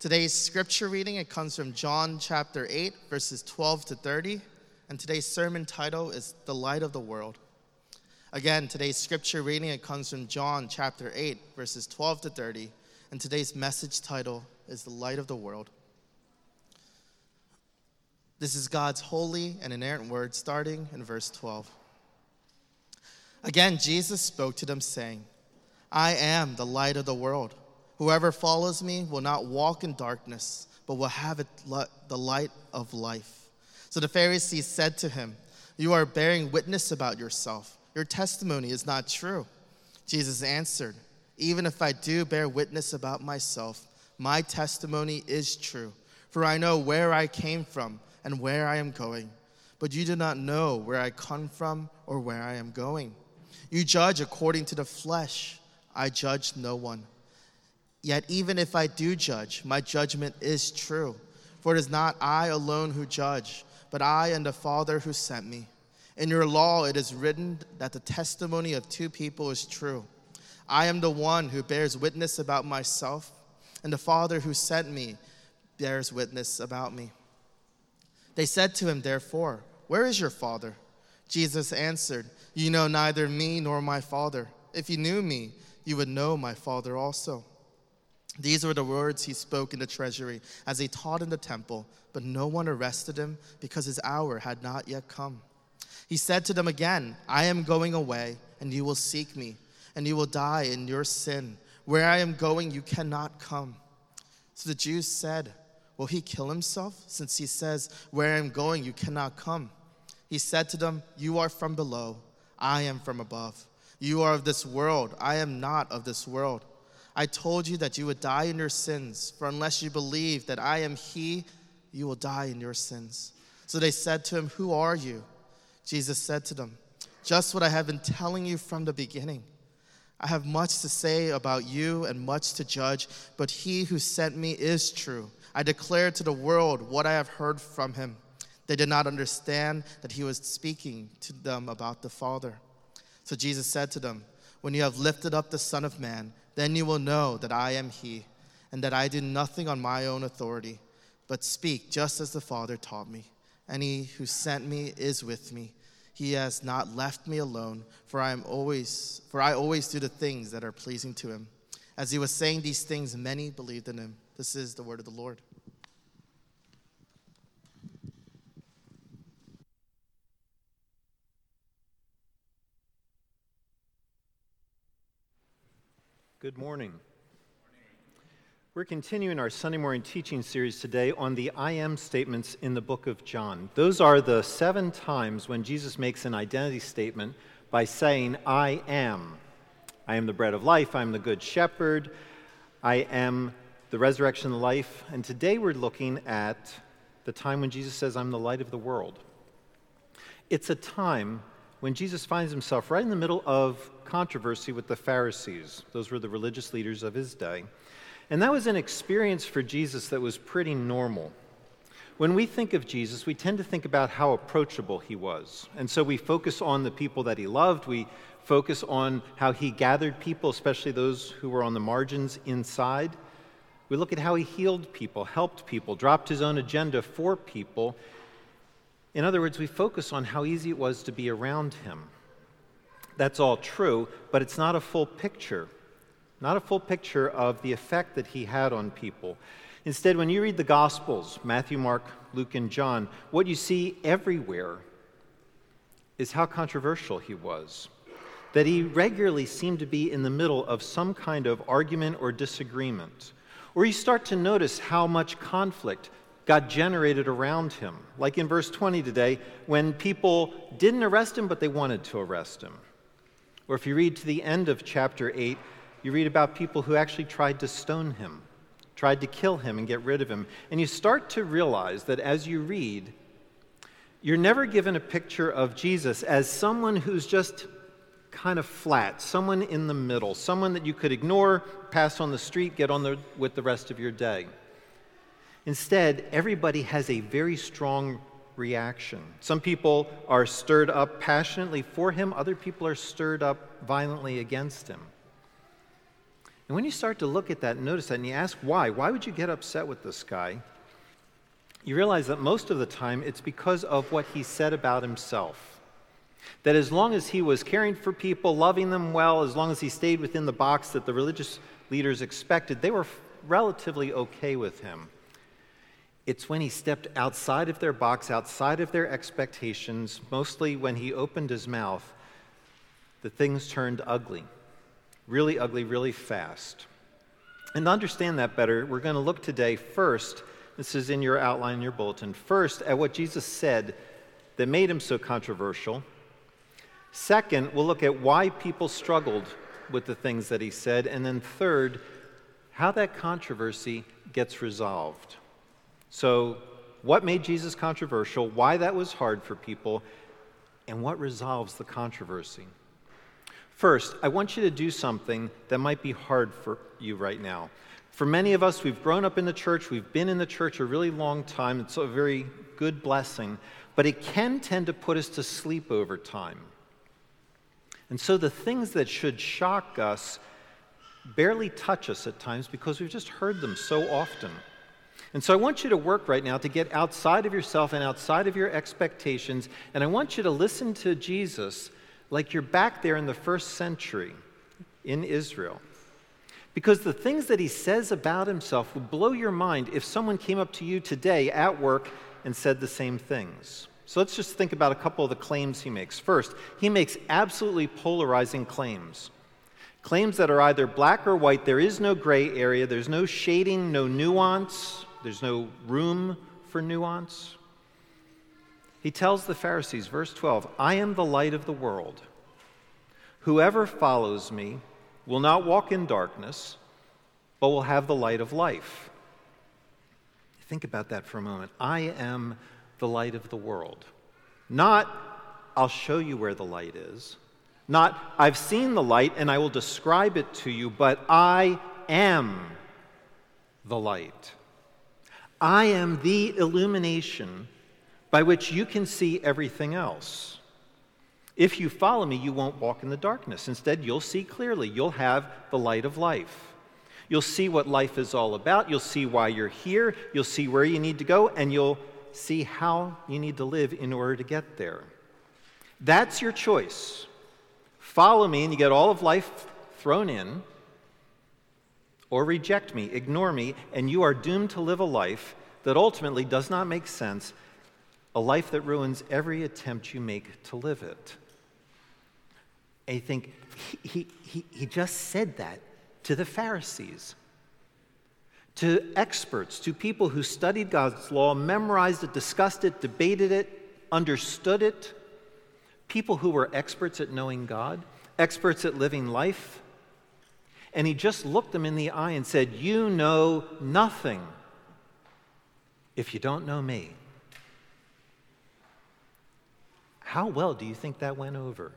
Today's scripture reading, it comes from John chapter 8, verses 12 to 30. And today's sermon title is The Light of the World. Again, today's scripture reading, it comes from John chapter 8, verses 12 to 30. And today's message title is The Light of the World. This is God's holy and inerrant word, starting in verse 12. Again, Jesus spoke to them, saying, I am the light of the world. Whoever follows me will not walk in darkness, but will have the light of life. So the Pharisees said to him, You are bearing witness about yourself. Your testimony is not true. Jesus answered, Even if I do bear witness about myself, my testimony is true. For I know where I came from and where I am going. But you do not know where I come from or where I am going. You judge according to the flesh. I judge no one. Yet even if I do judge, my judgment is true. For it is not I alone who judge, but I and the Father who sent me. In your law it is written that the testimony of two people is true. I am the one who bears witness about myself, and the Father who sent me bears witness about me. They said to him, therefore, Where is your Father? Jesus answered, You know neither me nor my Father. If you knew me, you would know my Father also. These were the words he spoke in the treasury as he taught in the temple, but no one arrested him because his hour had not yet come. He said to them again, I am going away, and you will seek me, and you will die in your sin. Where I am going, you cannot come. So the Jews said, Will he kill himself, since he says, Where I am going, you cannot come? He said to them, You are from below, I am from above. You are of this world, I am not of this world. I told you that you would die in your sins, for unless you believe that I am he, you will die in your sins. So they said to him, Who are you? Jesus said to them, Just what I have been telling you from the beginning. I have much to say about you and much to judge, but he who sent me is true. I declare to the world what I have heard from him. They did not understand that he was speaking to them about the Father. So Jesus said to them, When you have lifted up the Son of Man, then you will know that I am he, and that I do nothing on my own authority, but speak just as the Father taught me. And he who sent me is with me. He has not left me alone, for I always do the things that are pleasing to him. As he was saying these things, many believed in him. This is the word of the Lord. Good morning. We're continuing our Sunday morning teaching series today on the I am statements in the book of John. Those are the 7 times when Jesus makes an identity statement by saying, I am. I am the bread of life. I am the good shepherd. I am the resurrection and the life. And today we're looking at the time when Jesus says, I'm the light of the world. It's a time when Jesus finds himself right in the middle of controversy with the Pharisees. Those were the religious leaders of his day. And that was an experience for Jesus that was pretty normal. When we think of Jesus, we tend to think about how approachable he was. And so we focus on the people that he loved. We focus on how he gathered people, especially those who were on the margins inside. We look at how he healed people, helped people, dropped his own agenda for people. In other words, we focus on how easy it was to be around him. That's all true, but it's not a full picture. Not a full picture of the effect that he had on people. Instead, when you read the Gospels, Matthew, Mark, Luke, and John, what you see everywhere is how controversial he was. That he regularly seemed to be in the middle of some kind of argument or disagreement. Or you start to notice how much conflict got generated around him. Like in verse 20 today, when people didn't arrest him, but they wanted to arrest him. Or if you read to the end of chapter 8, you read about people who actually tried to stone him, tried to kill him and get rid of him. And you start to realize that as you read, you're never given a picture of Jesus as someone who's just kind of flat, someone in the middle, someone that you could ignore, pass on the street, get on with the rest of your day. Instead, everybody has a very strong reaction. Some people are stirred up passionately for him, other people are stirred up violently against him. And when you start to look at that and notice that, and you ask why would you get upset with this guy? You realize that most of the time it's because of what he said about himself. That as long as he was caring for people, loving them well, as long as he stayed within the box that the religious leaders expected, they were relatively okay with him. It's when he stepped outside of their box, outside of their expectations, mostly when he opened his mouth, that things turned ugly, really fast. And to understand that better, we're going to look today first, this is in your outline in your bulletin, first at what Jesus said that made him so controversial. Second, we'll look at why people struggled with the things that he said. And then third, how that controversy gets resolved. So, what made Jesus controversial, why that was hard for people, and what resolves the controversy. First, I want you to do something that might be hard for you right now. For many of us, we've grown up in the church, we've been in the church a really long time, it's a very good blessing, but it can tend to put us to sleep over time. And so the things that should shock us barely touch us at times because we've just heard them so often. And so I want you to work right now to get outside of yourself and outside of your expectations, and I want you to listen to Jesus like you're back there in the first century in Israel. Because the things that he says about himself would blow your mind if someone came up to you today at work and said the same things. So let's just think about a couple of the claims he makes. First, he makes absolutely polarizing claims. Claims that are either black or white. There is no gray area. There's no shading, no nuance. There's no room for nuance. He tells the Pharisees, verse 12, I am the light of the world. Whoever follows me will not walk in darkness, but will have the light of life. Think about that for a moment. I am the light of the world. Not, I'll show you where the light is. Not, I've seen the light and I will describe it to you, but I am the light. I am the illumination by which you can see everything else. If you follow me, you won't walk in the darkness. Instead, you'll see clearly. You'll have the light of life. You'll see what life is all about. You'll see why you're here. You'll see where you need to go, and you'll see how you need to live in order to get there. That's your choice. Follow me, and you get all of life thrown in, or reject me, ignore me, and you are doomed to live a life that ultimately does not make sense, a life that ruins every attempt you make to live it. And you think, he just said that to the Pharisees, to experts, to people who studied God's law, memorized it, discussed it, debated it, understood it, people who were experts at knowing God, experts at living life. And he just looked them in the eye and said, you know nothing if you don't know me. How well do you think that went over?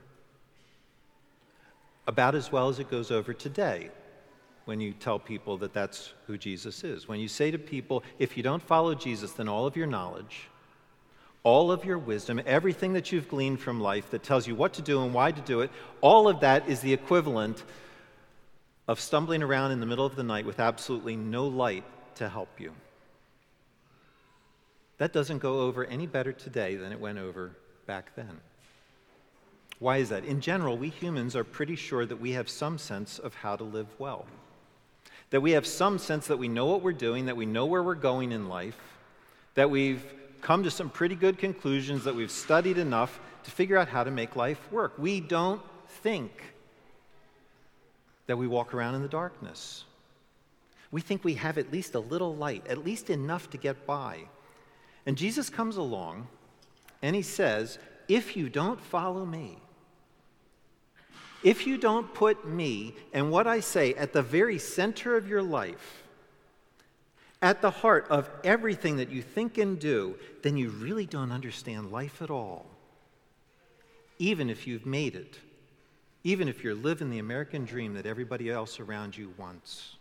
About as well as it goes over today when you tell people that that's who Jesus is. When you say to people, if you don't follow Jesus, then all of your knowledge, all of your wisdom, everything that you've gleaned from life that tells you what to do and why to do it, all of that is the equivalent of stumbling around in the middle of the night with absolutely no light to help you. That doesn't go over any better today than it went over back then. Why is that? In general, we humans are pretty sure that we have some sense of how to live well. That we have some sense that we know what we're doing, that we know where we're going in life, that we've come to some pretty good conclusions, that we've studied enough to figure out how to make life work. We don't think that we walk around in the darkness. We think we have at least a little light, at least enough to get by. And Jesus comes along and he says, if you don't follow me, if you don't put me and what I say at the very center of your life, at the heart of everything that you think and do, then you really don't understand life at all. Even if you've made it, even if you're living the American dream that everybody else around you wants.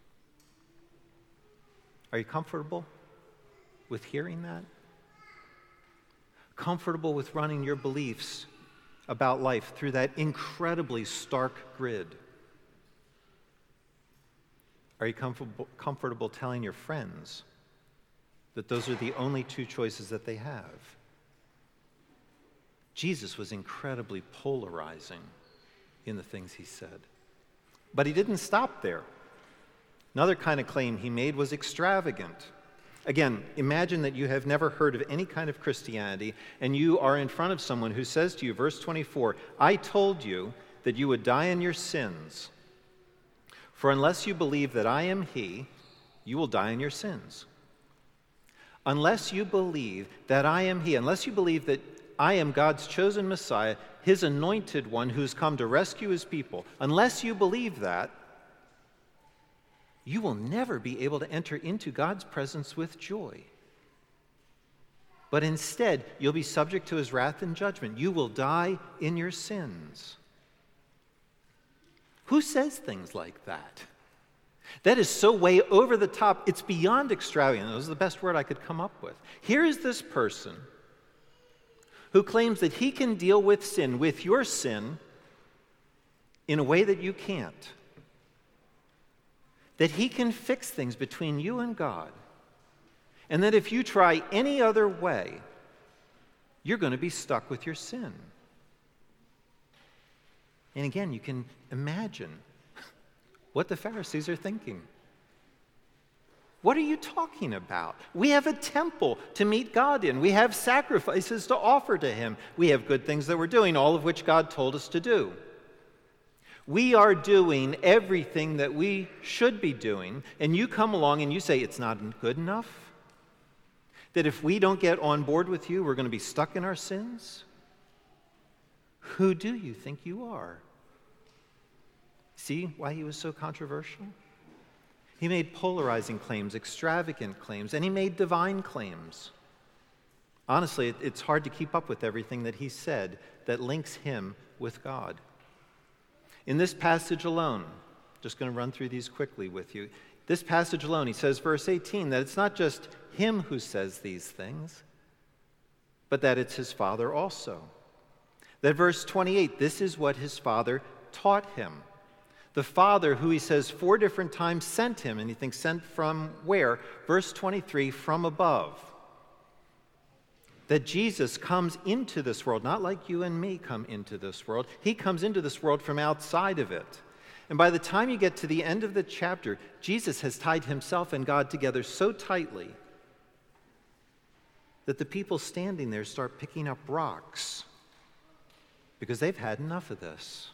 Are you comfortable with hearing that? Comfortable with running your beliefs about life through that incredibly stark grid? Are you comfortable telling your friends that those are the only two choices that they have? Jesus was incredibly polarizing in the things he said. But he didn't stop there. Another kind of claim he made was extravagant. Again, imagine that you have never heard of any kind of Christianity, and you are in front of someone who says to you, verse 24, I told you that you would die in your sins. For unless you believe that I am he, you will die in your sins. Unless you believe that I am he, unless you believe that I am God's chosen Messiah, his anointed one who's come to rescue his people, unless you believe that, you will never be able to enter into God's presence with joy. But instead, you'll be subject to his wrath and judgment. You will die in your sins. Who says things like that? That is so way over the top. It's beyond extravagant. That was the best word I could come up with. Here is this person who claims that he can deal with sin, with your sin, in a way that you can't. That he can fix things between you and God. And that if you try any other way, you're going to be stuck with your sin. And again, you can imagine what the Pharisees are thinking. What are you talking about? We have a temple to meet God in. We have sacrifices to offer to him. We have good things that we're doing, all of which God told us to do. We are doing everything that we should be doing, and you come along and you say it's not good enough? That if we don't get on board with you, we're going to be stuck in our sins? Who do you think you are? See why he was so controversial? He made polarizing claims, extravagant claims, and he made divine claims. Honestly, it's hard to keep up with everything that he said that links him with God. In this passage alone, just going to run through these quickly with you. This passage alone, he says, verse 18, that it's not just him who says these things, but that it's his Father also. That verse 28, this is what his Father taught him. The Father, who he says 4 different times sent him, and he thinks sent from where? Verse 23, from above. That Jesus comes into this world, not like you and me come into this world. He comes into this world from outside of it. And by the time you get to the end of the chapter, Jesus has tied himself and God together so tightly that the people standing there start picking up rocks because they've had enough of this.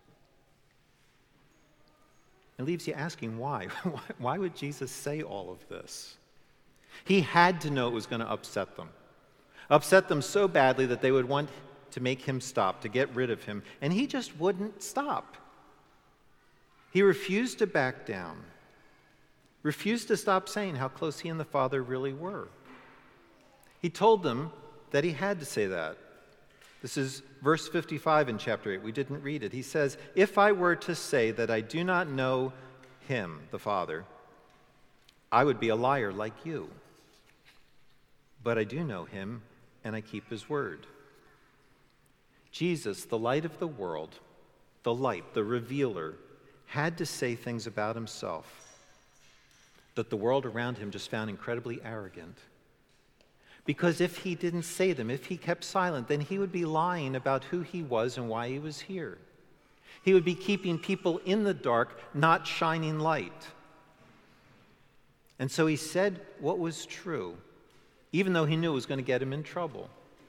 It leaves you asking why. Why would Jesus say all of this? He had to know it was going to upset them. Upset them so badly that they would want to make him stop, to get rid of him. And he just wouldn't stop. He refused to back down. Refused to stop saying how close he and the Father really were. He told them that he had to say that. This is verse 55 in chapter 8. We didn't read it. He says, if I were to say that I do not know him, the Father, I would be a liar like you. But I do know him, and I keep his word. Jesus, the light of the world, the light, the revealer, had to say things about himself that the world around him just found incredibly arrogant. Because if he didn't say them, if he kept silent, then he would be lying about who he was and why he was here. He would be keeping people in the dark, not shining light. And so he said what was true, even though he knew it was going to get him in trouble.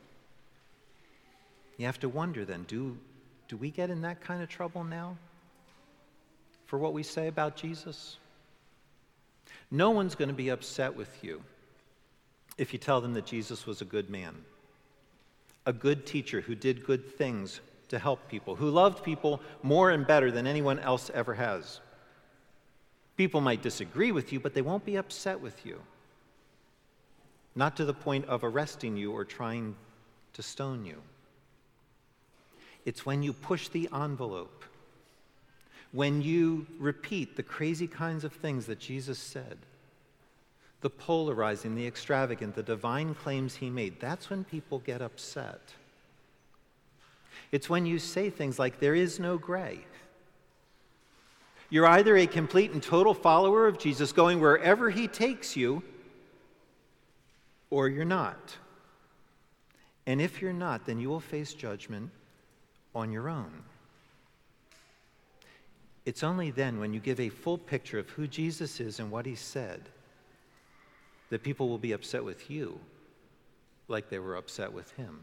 You have to wonder then, do we get in that kind of trouble now for what we say about Jesus? No one's going to be upset with you if you tell them that Jesus was a good man, a good teacher who did good things to help people, who loved people more and better than anyone else ever has. People might disagree with you, but they won't be upset with you. Not to the point of arresting you or trying to stone you. It's when you push the envelope, when you repeat the crazy kinds of things that Jesus said, the polarizing, the extravagant, the divine claims he made, that's when people get upset. It's when you say things like, there is no gray. You're either a complete and total follower of Jesus going wherever he takes you, or you're not. And if you're not, then you will face judgment on your own. It's only then, when you give a full picture of who Jesus is and what he said, that people will be upset with you like they were upset with him.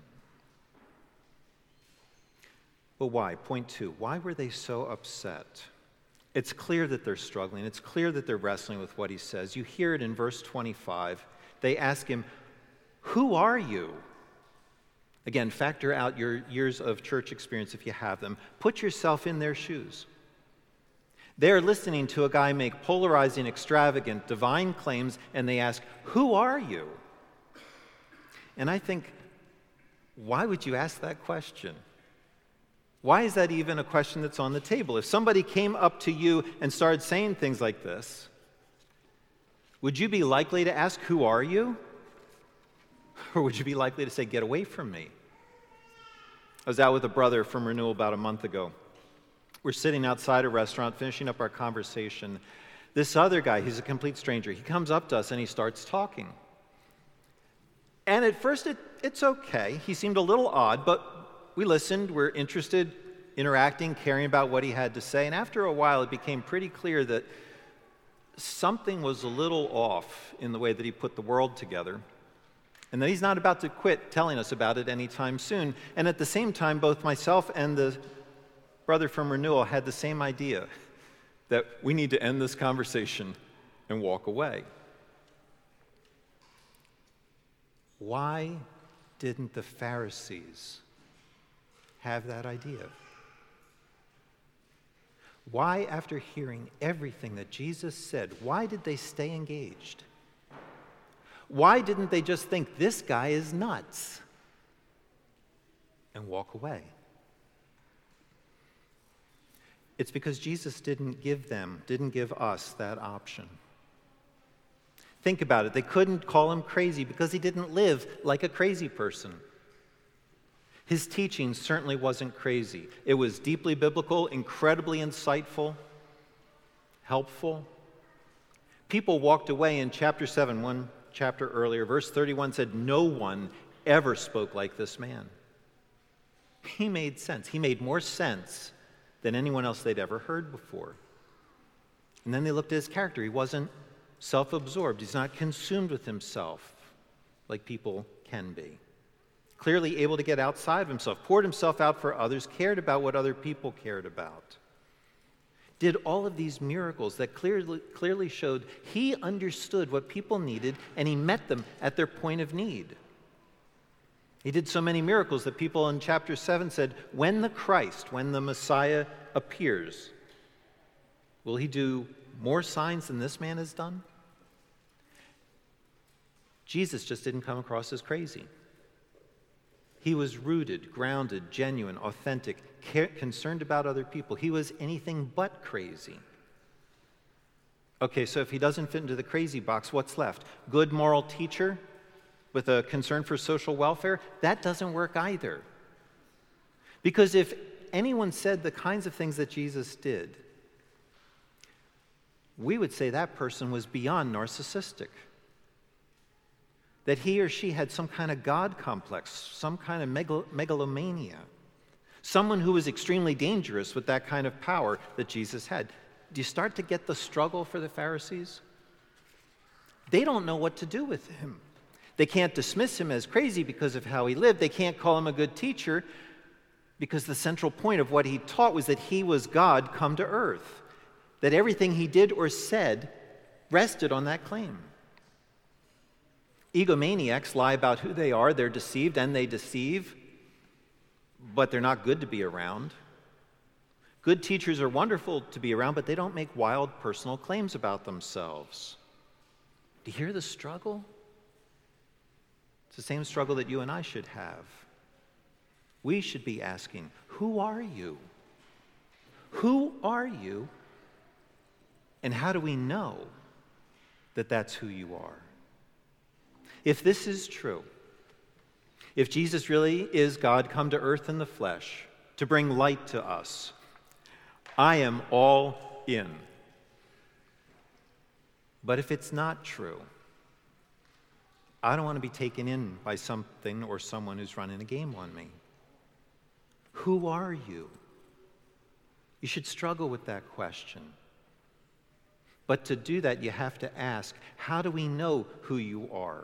But why? Point 2. Why were they so upset? It's clear that they're struggling. It's clear that they're wrestling with what he says. You hear it in verse 25. They ask him, "Who are you?" Again, factor out your years of church experience if you have them. Put yourself in their shoes. They're listening to a guy make polarizing, extravagant, divine claims, and they ask, "Who are you?" And I think, why would you ask that question? Why is that even a question that's on the table? If somebody came up to you and started saying things like this, would you be likely to ask, "Who are you?" Or would you be likely to say, "Get away from me"? I was out with a brother from Renewal about a month ago. We're sitting outside a restaurant, finishing up our conversation. This other guy, he's a complete stranger, he comes up to us and he starts talking. And at first, it's okay. He seemed a little odd, but we listened, we're interested, interacting, caring about what he had to say. And after a while, it became pretty clear that something was a little off in the way that he put the world together, and that he's not about to quit telling us about it anytime soon. And at the same time, both myself and the brother from Renewal had the same idea, that we need to end this conversation and walk away. Why didn't the Pharisees have that idea? Why, after hearing everything that Jesus said, why did they stay engaged? Why didn't they just think, "This guy is nuts," and walk away? It's because Jesus didn't give us that option. Think about it. They couldn't call him crazy because he didn't live like a crazy person. His teaching certainly wasn't crazy. It was deeply biblical, incredibly insightful, helpful. People walked away in chapter 7, one chapter earlier. Verse 31 said, "No one ever spoke like this man." He made sense. He made more sense than anyone else they'd ever heard before. And then they looked at his character. He wasn't self-absorbed. He's not consumed with himself like people can be. Clearly able to get outside of himself, poured himself out for others, cared about what other people cared about. Did all of these miracles that clearly showed he understood what people needed and he met them at their point of need. He did so many miracles that people in chapter 7 said, when the Messiah appears, will he do more signs than this man has done? Jesus just didn't come across as crazy. He was rooted, grounded, genuine, authentic, concerned about other people. He was anything but crazy. Okay, so if he doesn't fit into the crazy box, what's left? Good moral teacher with a concern for social welfare? That doesn't work either. Because if anyone said the kinds of things that Jesus did, we would say that person was beyond narcissistic. That he or she had some kind of God complex, some kind of megalomania. Someone who was extremely dangerous with that kind of power that Jesus had. Do you start to get the struggle for the Pharisees? They don't know what to do with him. They can't dismiss him as crazy because of how he lived. They can't call him a good teacher because the central point of what he taught was that he was God come to earth. That everything he did or said rested on that claim. Egomaniacs lie about who they are. They're deceived and they deceive, but they're not good to be around. Good teachers are wonderful to be around, but they don't make wild personal claims about themselves. Do you hear the struggle? It's the same struggle that you and I should have. We should be asking, who are you? Who are you? And how do we know that that's who you are? If this is true, if Jesus really is God come to earth in the flesh to bring light to us, I am all in. But if it's not true, I don't want to be taken in by something or someone who's running a game on me. Who are you? You should struggle with that question. But to do that, you have to ask, how do we know who you are?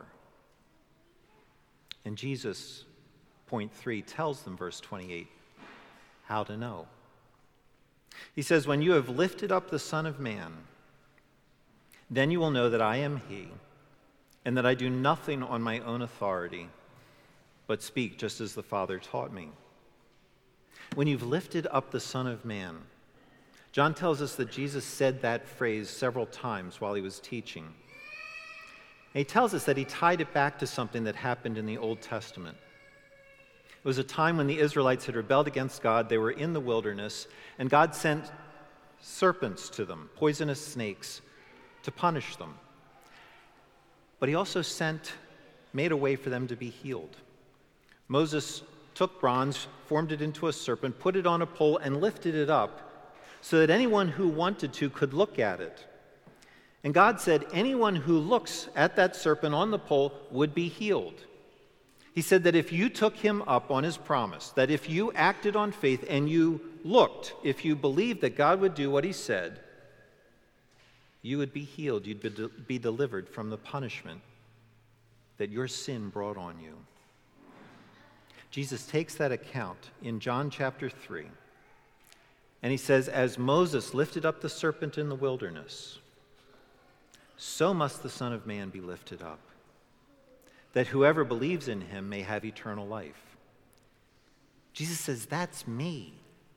And Jesus, point 3, tells them, verse 28, how to know. He says, when you have lifted up the Son of Man, then you will know that I am he, and that I do nothing on my own authority, but speak just as the Father taught me. When you've lifted up the Son of Man, John tells us that Jesus said that phrase several times while he was teaching. And he tells us that he tied it back to something that happened in the Old Testament. It was a time when the Israelites had rebelled against God. They were in the wilderness, and God sent serpents to them, poisonous snakes, to punish them. But he also made a way for them to be healed. Moses took bronze, formed it into a serpent, put it on a pole, and lifted it up so that anyone who wanted to could look at it. And God said anyone who looks at that serpent on the pole would be healed. He said that if you took him up on his promise, that if you acted on faith and you looked, if you believed that God would do what he said, you would be healed. You'd be delivered from the punishment that your sin brought on you. Jesus takes that account in John chapter 3, and he says, as Moses lifted up the serpent in the wilderness, so must the Son of Man be lifted up, that whoever believes in him may have eternal life. Jesus says, that's me.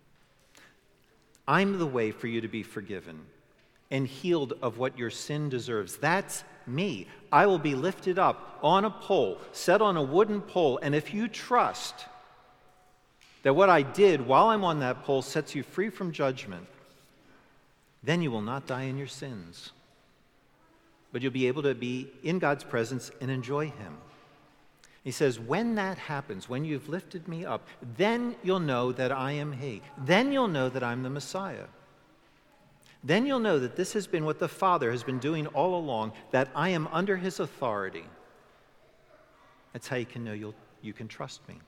I'm the way for you to be forgiven and healed of what your sin deserves. That's me. I will be lifted up on a pole, set on a wooden pole, and if you trust that what I did while I'm on that pole sets you free from judgment, then you will not die in your sins, but you'll be able to be in God's presence and enjoy him. He says, when that happens, when you've lifted me up, then you'll know that I am he. Then you'll know that I'm the Messiah. Then you'll know that this has been what the Father has been doing all along, that I am under his authority. That's how you can know you can trust me.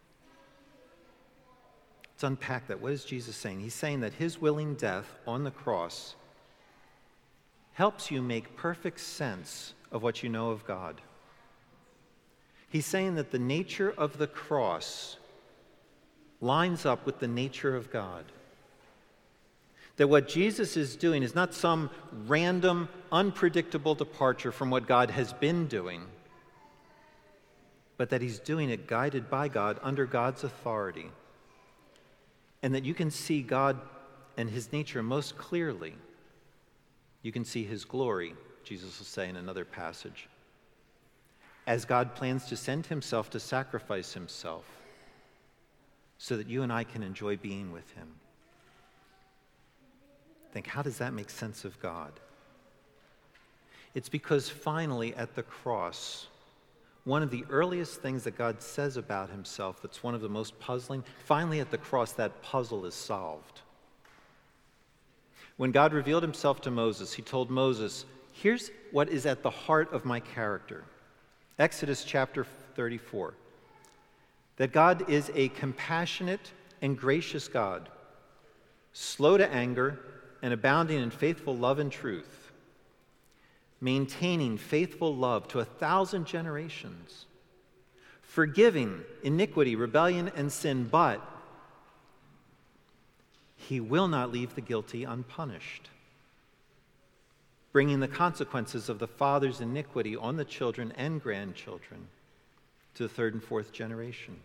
Let's unpack that. What is Jesus saying? He's saying that his willing death on the cross helps you make perfect sense of what you know of God. He's saying that the nature of the cross lines up with the nature of God. That what Jesus is doing is not some random, unpredictable departure from what God has been doing, but that he's doing it guided by God, under God's authority. And that you can see God and his nature most clearly. You can see his glory, Jesus will say in another passage, as God plans to send himself to sacrifice himself so that you and I can enjoy being with him. Think, how does that make sense of God? It's because finally at the cross, one of the earliest things that God says about himself that's one of the most puzzling, finally at the cross that puzzle is solved. When God revealed himself to Moses, he told Moses, here's what is at the heart of my character. Exodus chapter 34. That God is a compassionate and gracious God, slow to anger and abounding in faithful love and truth, maintaining faithful love to 1,000 generations, forgiving iniquity, rebellion, and sin, but he will not leave the guilty unpunished, bringing the consequences of the father's iniquity on the children and grandchildren to the third and fourth generation.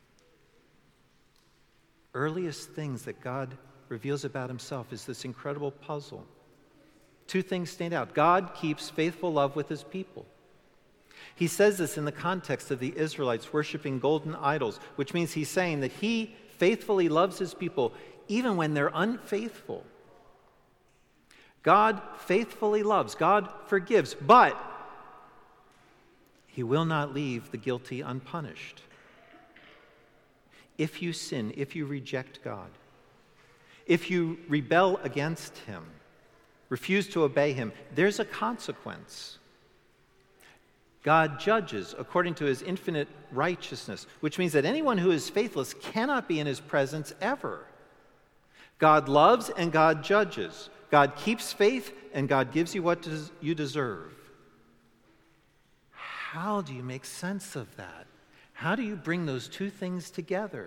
Earliest things that God reveals about himself is this incredible puzzle. Two things stand out. God keeps faithful love with his people. He says this in the context of the Israelites worshiping golden idols, which means he's saying that he faithfully loves his people even when they're unfaithful. God faithfully loves, God forgives, but he will not leave the guilty unpunished. If you sin, if you reject God, if you rebel against him, refuse to obey him, there's a consequence. God judges according to his infinite righteousness, which means that anyone who is faithless cannot be in his presence ever. God loves and God judges. God keeps faith and God gives you what you deserve. How do you make sense of that? How do you bring those two things together?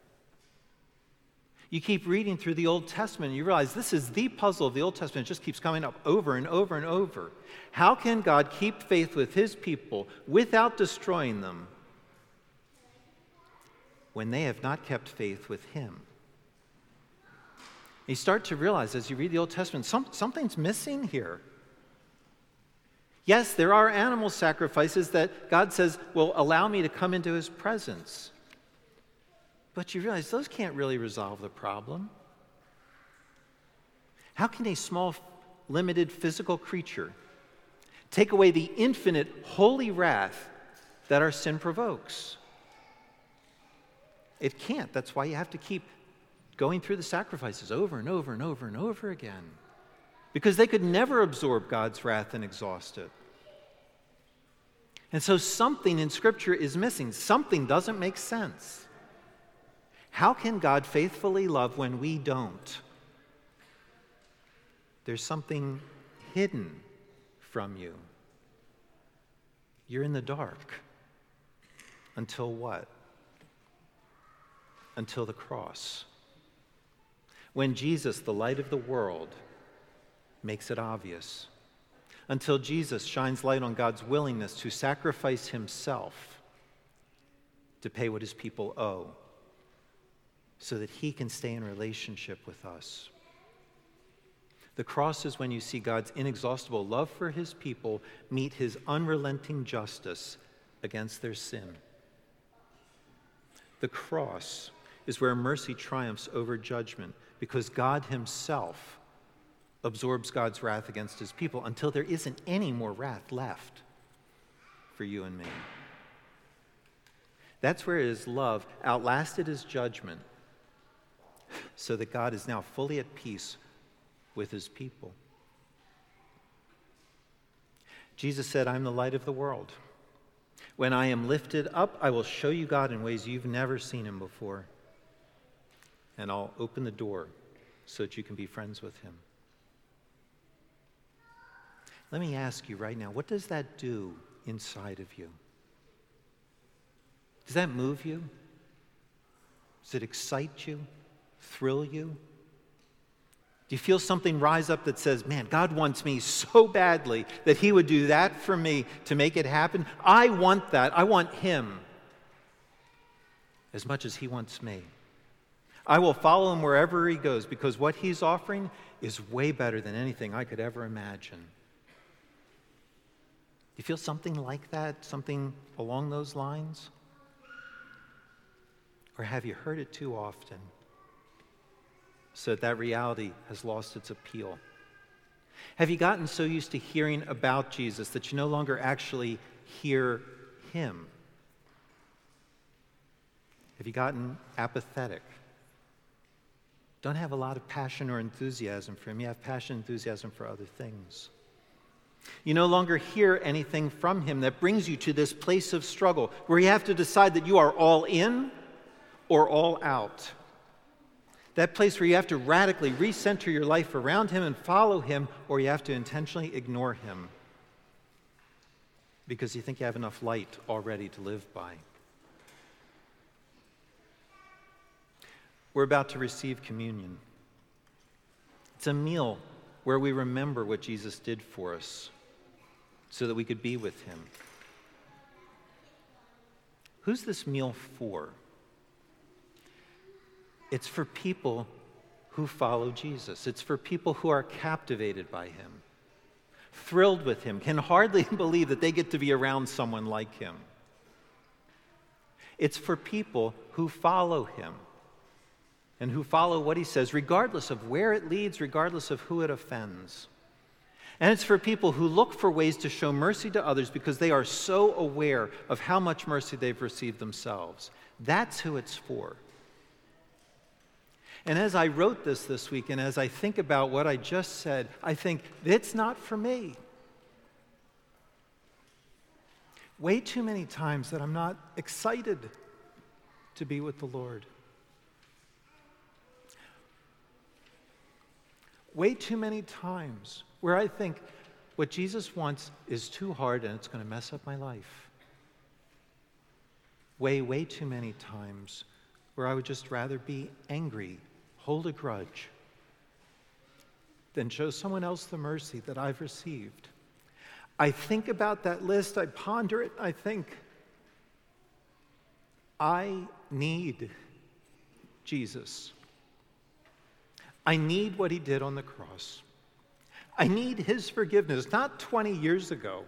You keep reading through the Old Testament and you realize this is the puzzle of the Old Testament. It just keeps coming up over and over and over. How can God keep faith with his people without destroying them when they have not kept faith with him? You start to realize as you read the Old Testament, something's missing here. Yes, there are animal sacrifices that God says will allow me to come into his presence. But you realize those can't really resolve the problem. How can a small, limited physical creature take away the infinite holy wrath that our sin provokes? It can't. That's why you have to keep going through the sacrifices over and over and over and over again. Because they could never absorb God's wrath and exhaust it. And so something in Scripture is missing. Something doesn't make sense. How can God faithfully love when we don't? There's something hidden from you. You're in the dark. Until what? Until the cross. When Jesus, the light of the world, makes it obvious. Until Jesus shines light on God's willingness to sacrifice himself to pay what his people owe, so that he can stay in relationship with us. The cross is when you see God's inexhaustible love for his people meet his unrelenting justice against their sin. The cross is where mercy triumphs over judgment, because God himself absorbs God's wrath against his people until there isn't any more wrath left for you and me. That's where his love outlasted his judgment, so that God is now fully at peace with his people. Jesus said, I'm the light of the world. When I am lifted up, I will show you God in ways you've never seen him before. And I'll open the door so that you can be friends with him. Let me ask you right now, what does that do inside of you? Does that move you? Does it excite you? Thrill you? Do you feel something rise up that says, man, God wants me so badly that he would do that for me to make it happen? I want that. I want him as much as he wants me. I will follow him wherever he goes, because what he's offering is way better than anything I could ever imagine. Do you feel something like that? Something along those lines? Or have you heard it too often, so that reality has lost its appeal? Have you gotten so used to hearing about Jesus that you no longer actually hear him? Have you gotten apathetic? Don't have a lot of passion or enthusiasm for him. You have passion and enthusiasm for other things. You no longer hear anything from him that brings you to this place of struggle where you have to decide that you are all in or all out. That place where you have to radically recenter your life around him and follow him, or you have to intentionally ignore him because you think you have enough light already to live by. We're about to receive communion. It's a meal where we remember what Jesus did for us so that we could be with him. Who's this meal for? It's for people who follow Jesus. It's for people who are captivated by him, thrilled with him, can hardly believe that they get to be around someone like him. It's for people who follow him and who follow what he says, regardless of where it leads, regardless of who it offends. And it's for people who look for ways to show mercy to others because they are so aware of how much mercy they've received themselves. That's who it's for. And as I wrote this week, and as I think about what I just said, I think, it's not for me. Way too many times that I'm not excited to be with the Lord. Way too many times where I think what Jesus wants is too hard and it's going to mess up my life. Way too many times where I would just rather be angry, hold a grudge, than show someone else the mercy that I've received. I think about that list, I ponder it, I think, I need Jesus. I need what he did on the cross. I need his forgiveness, not 20 years ago,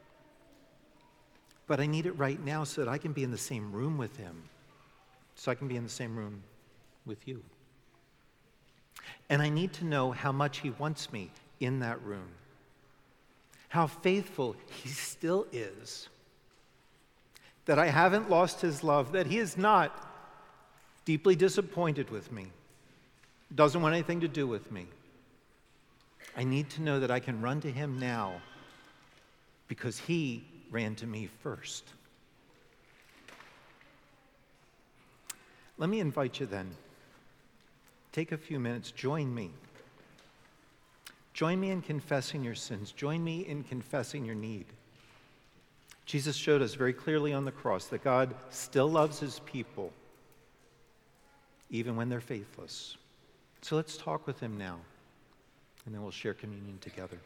but I need it right now so that I can be in the same room with him, so I can be in the same room with you. And I need to know how much he wants me in that room, how faithful he still is, that I haven't lost his love, that he is not deeply disappointed with me, doesn't want anything to do with me. I need to know that I can run to him now because he ran to me first. Let me invite you then. Take a few minutes, join me. Join me in confessing your sins. Join me in confessing your need. Jesus showed us very clearly on the cross that God still loves his people, even when they're faithless. So let's talk with him now, and then we'll share communion together.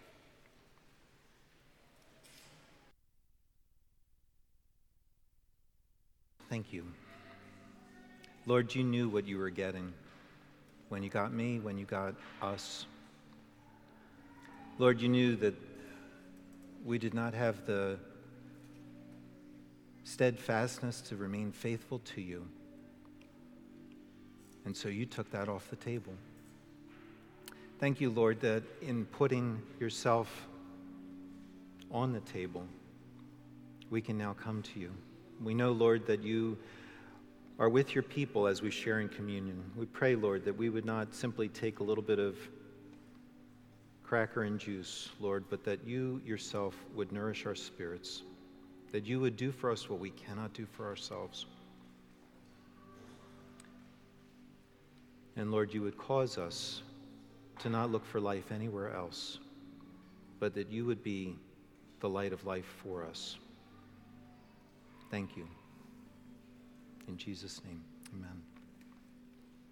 Thank you. Lord, you knew what you were getting when you got me, when you got us. Lord, you knew that we did not have the steadfastness to remain faithful to you. And so you took that off the table. Thank you, Lord, that in putting yourself on the table, we can now come to you. We know, Lord, that you are with your people as we share in communion. We pray, Lord, that we would not simply take a little bit of cracker and juice, Lord, but that you yourself would nourish our spirits, that you would do for us what we cannot do for ourselves. And Lord, you would cause us to not look for life anywhere else, but that you would be the light of life for us. Thank you. In Jesus' name, amen.